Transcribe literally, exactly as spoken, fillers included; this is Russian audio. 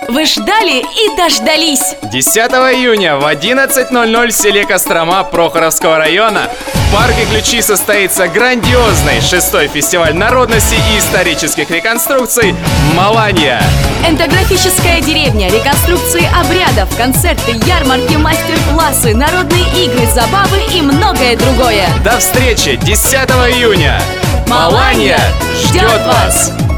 Вы ждали и дождались! десятого июня в одиннадцать ноль ноль в селе Кострома Прохоровского района в парке Ключи состоится грандиозный шестой фестиваль народности и исторических реконструкций «Маланья». Этнографическая деревня, реконструкции обрядов, концерты, ярмарки, мастер-классы, народные игры, забавы и многое другое. До встречи десятого июня! Маланья ждет вас!